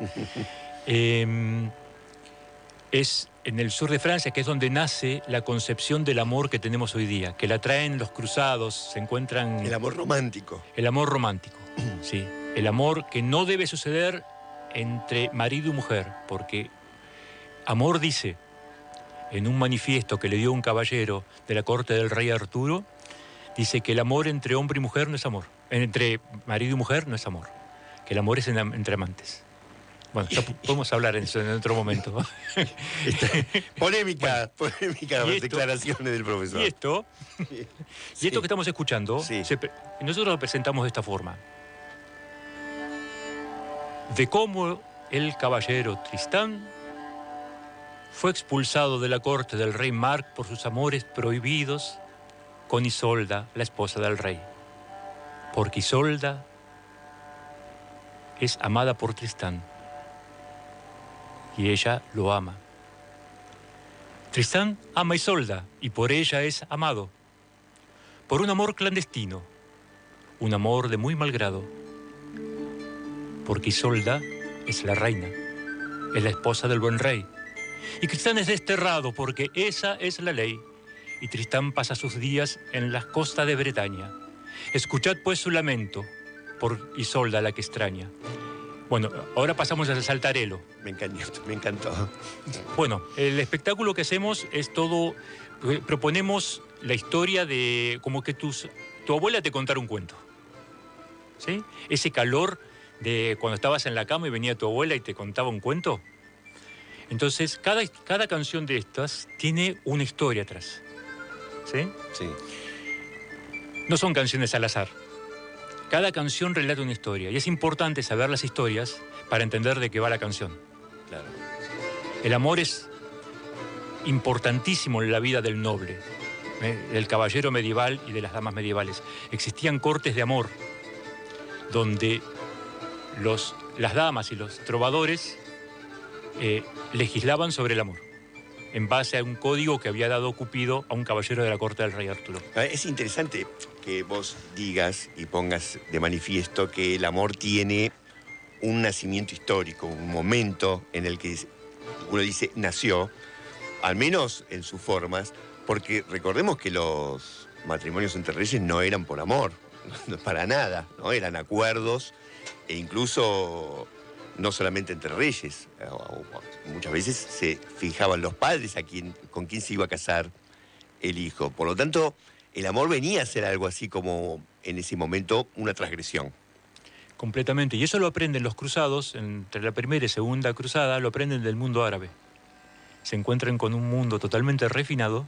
Es en el sur de Francia que es donde nace la concepción del amor que tenemos hoy día, que la traen los cruzados, se encuentran... El amor romántico. El amor romántico, sí. El amor que no debe suceder entre marido y mujer, porque amor dice, en un manifiesto que le dio un caballero de la corte del rey Arturo, dice que el amor entre hombre y mujer no es amor. Entre marido y mujer no es amor. Que el amor es entre amantes. Bueno, ya podemos hablar en eso en otro momento. Polémica las declaraciones del profesor. Y esto que estamos escuchando, nosotros lo presentamos de esta forma. De cómo el caballero Tristán fue expulsado de la corte del rey Marc por sus amores prohibidos con Isolda, la esposa del rey. Porque Isolda es amada por Tristán y ella lo ama. Tristán ama a Isolda y por ella es amado. Por un amor clandestino, un amor de muy mal grado. Porque Isolda es la reina, es la esposa del buen rey. Y Tristán es desterrado porque esa es la ley. Y Tristán pasa sus días en las costas de Bretaña. Escuchad pues su lamento por Isolda la que extraña. Bueno, ahora pasamos al saltarelo. Me encantó. Bueno, el espectáculo que hacemos es todo... Proponemos la historia de como que tu abuela te contara un cuento. ¿Sí? Ese calor de cuando estabas en la cama y venía tu abuela y te contaba un cuento. Entonces, cada canción de estas tiene una historia atrás. ¿Sí? Sí. No son canciones al azar. Cada canción relata una historia y es importante saber las historias para entender de qué va la canción. Claro. El amor es importantísimo en la vida del noble, del caballero medieval y de las damas medievales. Existían cortes de amor donde las damas y los trovadores legislaban sobre el amor en base a un código que había dado Cupido a un caballero de la corte del rey Arturo. Es interesante que vos digas y pongas de manifiesto que el amor tiene un nacimiento histórico, un momento en el que uno dice nació, al menos en sus formas, porque recordemos que los matrimonios entre reyes no eran por amor, para nada, ¿no? Eran acuerdos e incluso no solamente entre reyes, muchas veces se fijaban los padres con quién se iba a casar el hijo. Por lo tanto, el amor venía a ser algo así como, en ese momento, una transgresión. Completamente. Y eso lo aprenden los cruzados, entre la primera y segunda cruzada, lo aprenden del mundo árabe. Se encuentran con un mundo totalmente refinado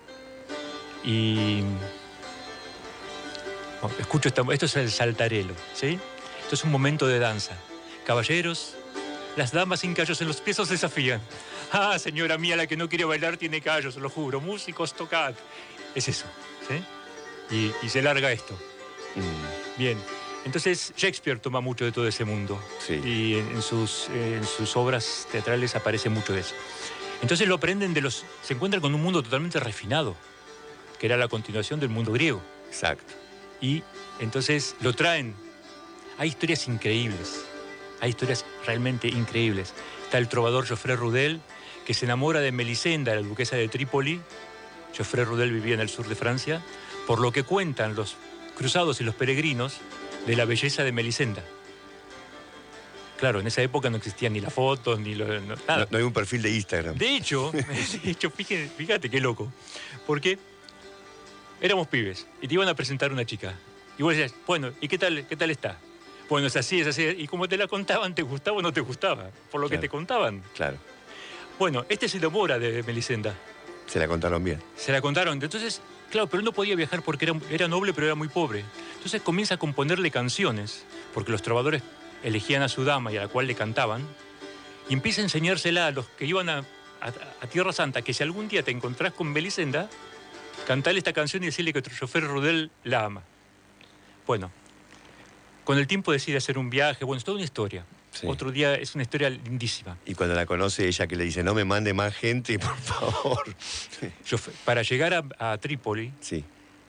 y... Bueno, escucho, esto es el saltarelo, ¿sí? Esto es un momento de danza. Caballeros, las damas sin callos en los pies os desafían. Ah, señora mía, la que no quiere bailar tiene callos, lo juro. Músicos, tocad. Es eso, ¿sí? Y se larga esto. Bien. Entonces, Shakespeare toma mucho de todo ese mundo. Sí. Y en sus obras teatrales aparece mucho de eso. Entonces lo aprenden se encuentran con un mundo totalmente refinado, que era la continuación del mundo griego. Exacto. Y entonces lo traen. Hay historias increíbles. Hay historias realmente increíbles. Está el trovador Geoffrey Rudel, que se enamora de Melisenda, la duquesa de Trípoli. Geoffrey Rudel vivía en el sur de Francia, por lo que cuentan los cruzados y los peregrinos de la belleza de Melisenda. Claro, en esa época no existían ni las fotos, ni nada. No hay un perfil de Instagram. De hecho, fíjate qué loco. Porque éramos pibes y te iban a presentar una chica. Y vos decías, bueno, ¿y qué tal está? Bueno, es así. Y como te la contaban, ¿te gustaba o no te gustaba? Por lo que te contaban. Claro. Bueno, se enamora de Melisenda. Se la contaron bien. Se la contaron. Entonces, claro, pero él no podía viajar porque era noble, pero era muy pobre. Entonces comienza a componerle canciones, porque los trovadores elegían a su dama y a la cual le cantaban, y empieza a enseñársela a los que iban a a Tierra Santa, que si algún día te encontrás con Melisenda, cantale esta canción y decirle que tu chofer Rudel la ama. Bueno, con el tiempo decide hacer un viaje, bueno, es toda una historia. Sí. Otro día es una historia lindísima. Y cuando la conoce ella que le dice, no me mande más gente, por favor. Para llegar a Trípoli, sí.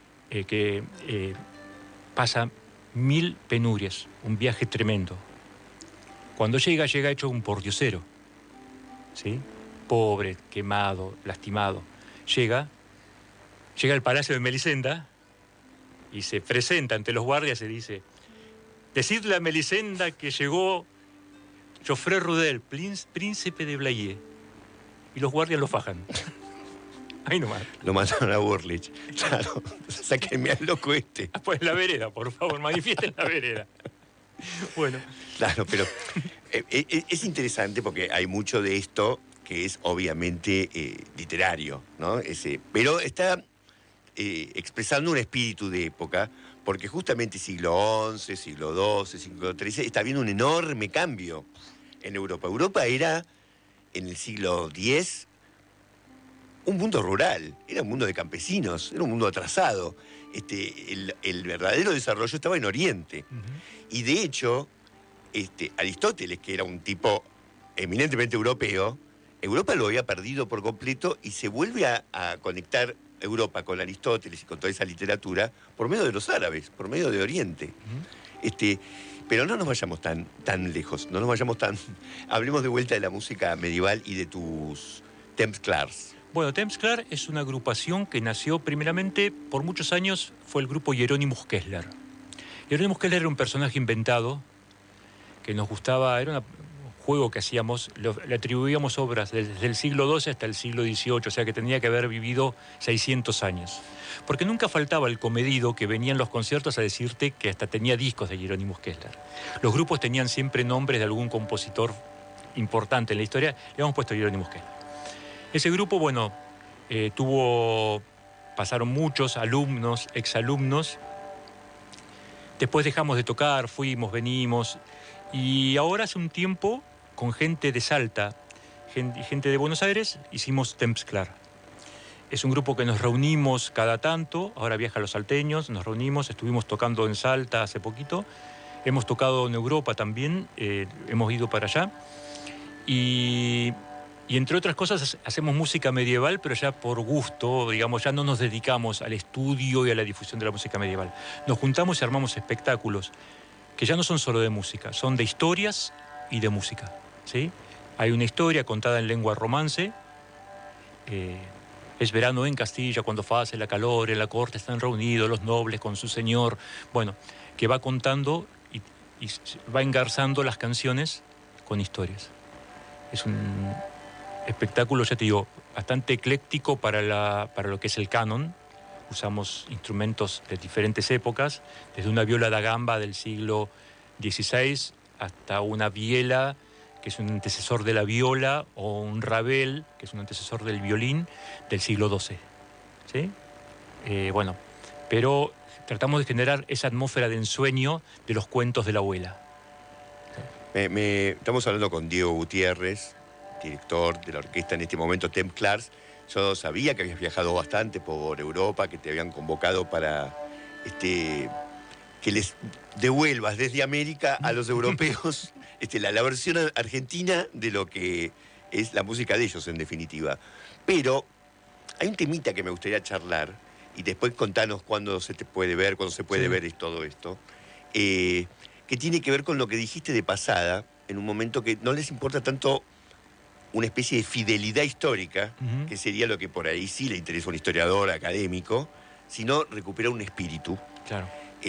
Pasa 1000 penurias, un viaje tremendo. Cuando llega hecho un pordiosero, ¿sí? Pobre, quemado, lastimado. Llega al palacio de Melisenda y se presenta ante los guardias y dice, decidle a Melisenda que llegó Joffre Rudel, príncipe de Blayé. Y los guardias lo fajan. Ahí nomás. Lo mataron a Burlich. Claro, sáquenme al loco este. Pues en la vereda, por favor, manifiesten en la vereda. Bueno. Claro, pero es interesante porque hay mucho de esto que es obviamente literario, ¿no? Pero está expresando un espíritu de época, porque justamente siglo XI, siglo XII, siglo XIII, está habiendo un enorme cambio en Europa. Europa era, en el siglo X, un mundo rural, era un mundo de campesinos, era un mundo atrasado. El verdadero desarrollo estaba en Oriente. Y de hecho, Aristóteles, que era un tipo eminentemente europeo, Europa lo había perdido por completo y se vuelve a conectar Europa con Aristóteles y con toda esa literatura por medio de los árabes, por medio de Oriente. Pero no nos vayamos tan lejos, no nos vayamos tan... Hablemos de vuelta de la música medieval y de tus Templars. Bueno, Templars es una agrupación que nació primeramente, por muchos años, fue el grupo Hieronymus Kessler. Hieronymus Kessler era un personaje inventado que nos gustaba, era un juego que hacíamos, le atribuíamos obras desde el siglo XII hasta el siglo XVIII, o sea que tenía que haber vivido 600 años. Porque nunca faltaba el comedido que venía en los conciertos a decirte que hasta tenía discos de Hieronymus Kessler. Los grupos tenían siempre nombres de algún compositor importante en la historia, le hemos puesto Hieronymus Kessler. Ese grupo, bueno, pasaron muchos alumnos, exalumnos. Después dejamos de tocar, fuimos, venimos. Y ahora hace un tiempo, con gente de Salta, gente de Buenos Aires, hicimos Templars. Es un grupo que nos reunimos cada tanto, ahora viajan los salteños, nos reunimos, estuvimos tocando en Salta hace poquito, hemos tocado en Europa también, hemos ido para allá. Y entre otras cosas hacemos música medieval, pero ya por gusto, digamos, ya no nos dedicamos al estudio y a la difusión de la música medieval. Nos juntamos y armamos espectáculos que ya no son solo de música, son de historias y de música, ¿sí? Hay una historia contada en lengua romance, es verano en Castilla, cuando hace la calor, en la corte están reunidos los nobles con su señor, bueno, que va contando y va engarzando las canciones con historias. Es un espectáculo, ya te digo, bastante ecléctico para lo que es el canon. Usamos instrumentos de diferentes épocas, desde una viola da gamba del siglo XVI hasta una viela, que es un antecesor de la viola, o un rabel, que es un antecesor del violín, del siglo XII. ¿Sí? Bueno, pero tratamos de generar esa atmósfera de ensueño de los cuentos de la abuela. Estamos hablando con Diego Gutiérrez, director de la orquesta en este momento Templars. Yo sabía que habías viajado bastante por Europa, que te habían convocado para que les devuelvas desde América a los europeos la versión argentina de lo que es la música de ellos, en definitiva. Pero hay un temita que me gustaría charlar, y después contanos cuándo se te puede ver, cuándo se puede ver todo esto, que tiene que ver con lo que dijiste de pasada, en un momento que no les importa tanto una especie de fidelidad histórica, que sería lo que por ahí sí le interesa a un historiador académico, sino recuperar un espíritu. Claro.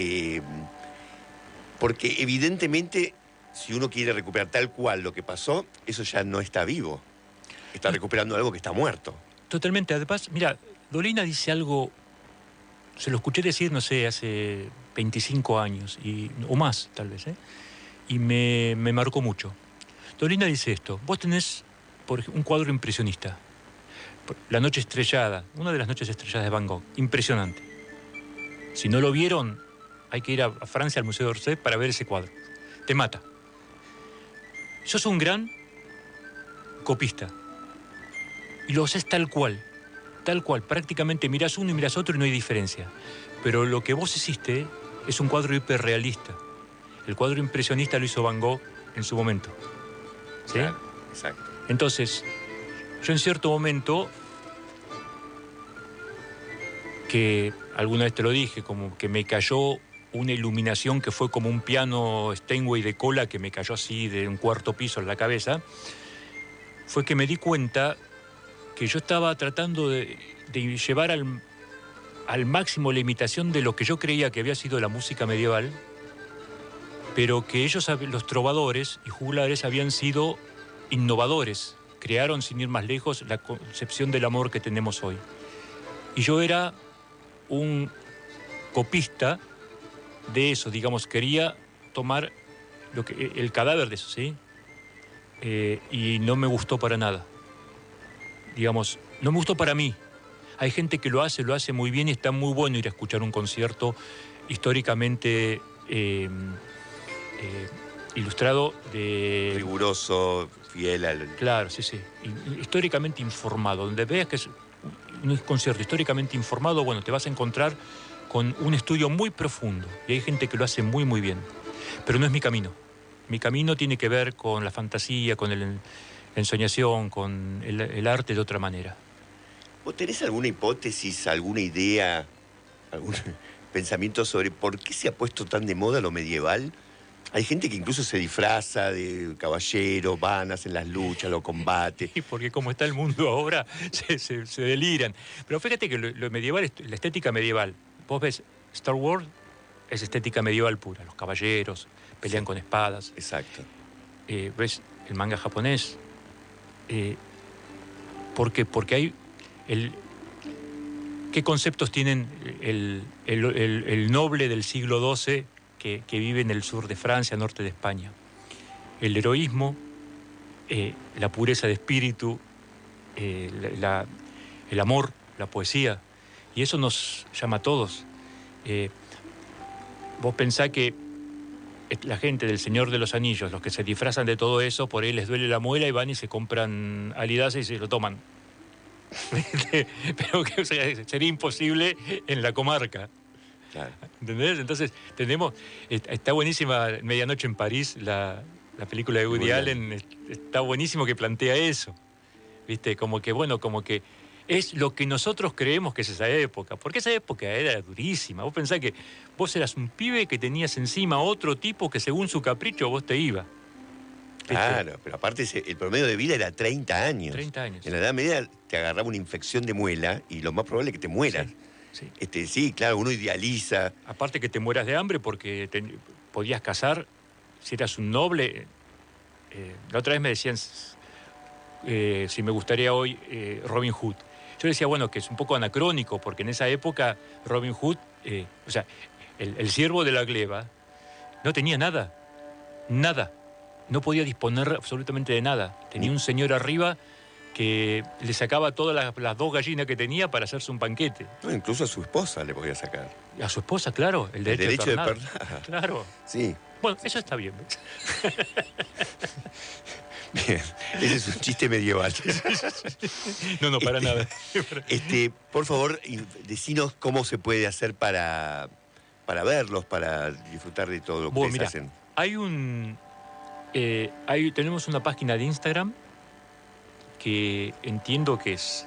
Porque evidentemente, si uno quiere recuperar tal cual lo que pasó, eso ya no está vivo. Está recuperando algo que está muerto. Totalmente. Además, mira, Dolina dice algo, se lo escuché decir, no sé, hace 25 años, o más tal vez, y me marcó mucho. Dolina dice esto: vos tenés por ejemplo, un cuadro impresionista, La noche estrellada, una de las noches estrelladas de Van Gogh, impresionante. Si no lo vieron, hay que ir a Francia, al Museo d'Orsay, para ver ese cuadro. Te mata. Sos un gran copista. y lo haces tal cual, prácticamente mirás uno y mirás otro y no hay diferencia. Pero lo que vos hiciste es un cuadro hiperrealista. El cuadro impresionista lo hizo Van Gogh en su momento. ¿Sí? Claro, exacto. Entonces, yo en cierto momento, que alguna vez te lo dije, como que me cayó una iluminación que fue como un piano Steinway de cola que me cayó así de un cuarto piso en la cabeza, fue que me di cuenta que yo estaba tratando de llevar al máximo la imitación de lo que yo creía que había sido la música medieval, pero que ellos, los trovadores y juglares, habían sido innovadores, crearon, sin ir más lejos, la concepción del amor que tenemos hoy. Y yo era un copista de eso, digamos, quería tomar el cadáver de eso, ¿sí? Y no me gustó para nada. Digamos, no me gustó para mí. Hay gente que lo hace muy bien y está muy bueno ir a escuchar un concierto históricamente ilustrado, riguroso, fiel al... Claro, sí, sí. Históricamente informado. Donde veas que es un concierto históricamente informado, bueno, te vas a encontrar con un estudio muy profundo. Y hay gente que lo hace muy, muy bien. Pero no es mi camino. Mi camino tiene que ver con la fantasía, con la ensoñación, con el arte de otra manera. ¿Vos tenés alguna hipótesis, alguna idea, algún pensamiento sobre por qué se ha puesto tan de moda lo medieval? Hay gente que incluso se disfraza de caballero, van, hacen las luchas, los combates. Y porque como está el mundo ahora, se deliran. Pero fíjate que lo medieval, la estética medieval, vos ves, Star Wars es estética medieval pura. Los caballeros pelean con espadas. Exacto. Ves el manga japonés. ¿Por qué? Porque hay... ¿Qué conceptos tienen el noble del siglo XII que vive en el sur de Francia, norte de España? El heroísmo, la pureza de espíritu, el amor, la poesía. Y eso nos llama a todos. Vos pensás que la gente del Señor de los Anillos, los que se disfrazan de todo eso, por ahí les duele la muela y van y se compran alidaces y se lo toman. Pero que, o sea, sería imposible en la comarca. Claro. ¿Entendés? Entonces, está buenísima Medianoche en París, la película de Woody Allen, está buenísimo que plantea eso. ¿Viste? Como que es lo que nosotros creemos que es esa época, porque esa época era durísima. Vos pensás que vos eras un pibe que tenías encima otro tipo que según su capricho vos te iba. Claro, pero aparte el promedio de vida era 30 años. 30 años. En la Edad Media te agarraba una infección de muela y lo más probable es que te mueras. Sí. Sí, claro, uno idealiza. Aparte que te mueras de hambre porque podías cazar, si eras un noble. La otra vez me decían si me gustaría hoy Robin Hood. Yo decía, bueno, que es un poco anacrónico, porque en esa época Robin Hood, o sea, el siervo de la gleba no tenía nada. No podía disponer absolutamente de nada. Tenía un señor arriba que le sacaba todas las 2 gallinas que tenía para hacerse un banquete. No, incluso a su esposa le podía sacar. A su esposa, claro, el derecho de pernar. Claro. Sí. Bueno, eso está bien. Bien, ese es un chiste medieval. No, para nada. Por favor, decinos cómo se puede hacer para verlos, para disfrutar de todo lo que ustedes hacen. Tenemos una página de Instagram que entiendo que es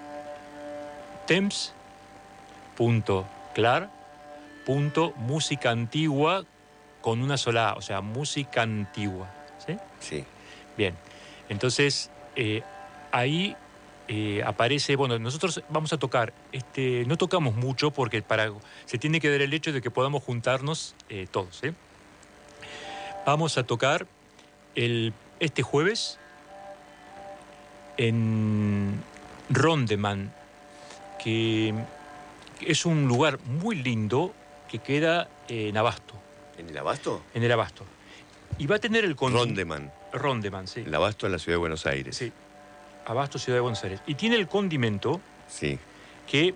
temps.clar.música antigua con una sola A, o sea, música antigua. ¿Sí? Sí. Bien. Entonces, ahí aparece, bueno, nosotros vamos a tocar, no tocamos mucho porque se tiene que dar el hecho de que podamos juntarnos todos. Vamos a tocar este jueves en Rondeman, que es un lugar muy lindo que queda en Abasto. ¿En el Abasto? En el Abasto. Y va a tener el Rondeman. Rondeman, sí. El Abasto en la ciudad de Buenos Aires. Sí. Abasto, ciudad de Buenos Aires. Y tiene el condimento que,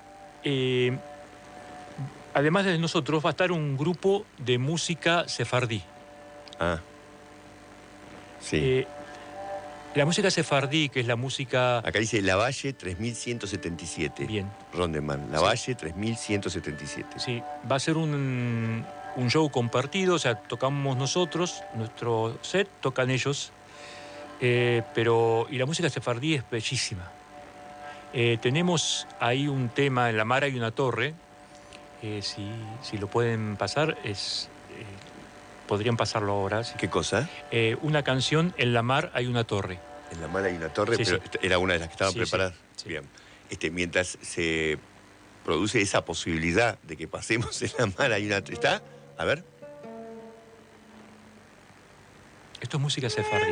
además de nosotros, va a estar un grupo de música sefardí. Ah. Sí. La música sefardí, que es la música... Acá dice Lavalle 3177. Bien. Rondeman, Lavalle 3177. Sí, va a ser un show compartido, o sea, tocamos nosotros, nuestro set, tocan ellos, y la música sefardí es bellísima. Tenemos ahí un tema, en la mar hay una torre, si lo pueden pasar, podrían pasarlo ahora. ¿Sí? ¿Qué cosa? Una canción, En la mar hay una torre. En la mar hay una torre, Sí, pero sí. era una de las que estaban Sí, preparadas. sí. Bien. Mientras se produce esa posibilidad de que pasemos en la mar hay una... ¿Está? A ver. Esto es música sefardí.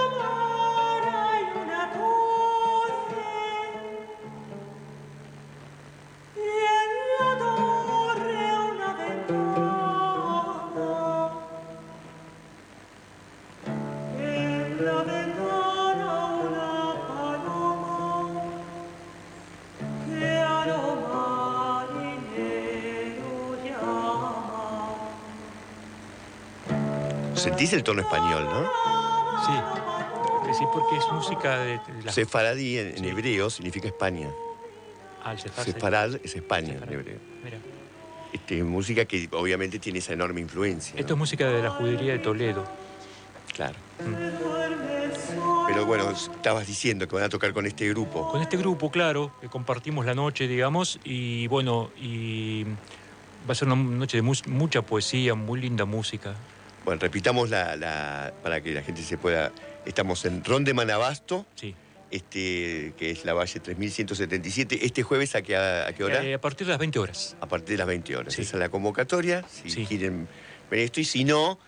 Sentís el tono español, ¿no? Sí, porque es música de la... Sefaradí en hebreo significa España. Ah, el sefard. Sefarad es España en hebreo. Mira. Música que obviamente tiene esa enorme influencia. Esto es música de la judería de Toledo. Claro. Pero bueno, estabas diciendo que van a tocar con este grupo. Con este grupo, claro, compartimos la noche, digamos, y bueno, y va a ser una noche de mucha poesía, muy linda música. Bueno, repitamos para que la gente se pueda... Estamos en Rondeman Abasto, sí. Que es Lavalle 3177. ¿Este jueves a qué hora? A partir de las 20 horas. A partir de las 20 horas. Sí. Esa es la convocatoria, si quieren ver esto. Y si no,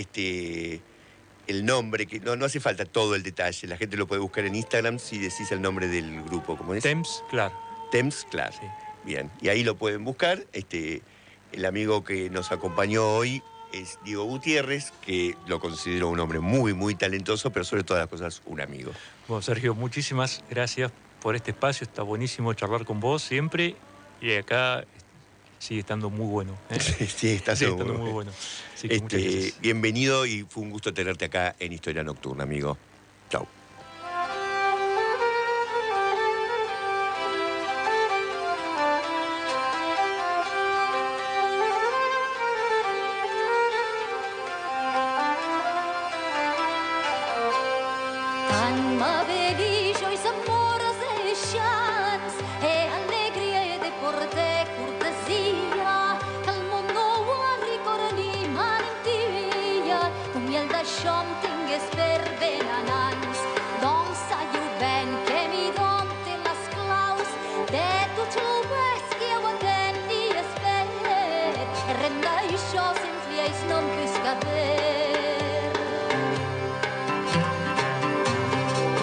el nombre, que no hace falta todo el detalle. La gente lo puede buscar en Instagram si decís el nombre del grupo. ¿Cómo es? Temps Clar. Temps Clar. Sí. Bien. Y ahí lo pueden buscar. El amigo que nos acompañó hoy es Diego Gutiérrez, que lo considero un hombre muy, muy talentoso, pero sobre todas las cosas un amigo. Bueno, Sergio, muchísimas gracias por este espacio. Está buenísimo charlar con vos siempre. Y acá sigue estando muy bueno. Sí, está sigue estando muy bueno. Así que muchas gracias. Bienvenido y fue un gusto tenerte acá en Historia Nocturna, amigo. Chau. Tan mă vedi și-oi să mor să-și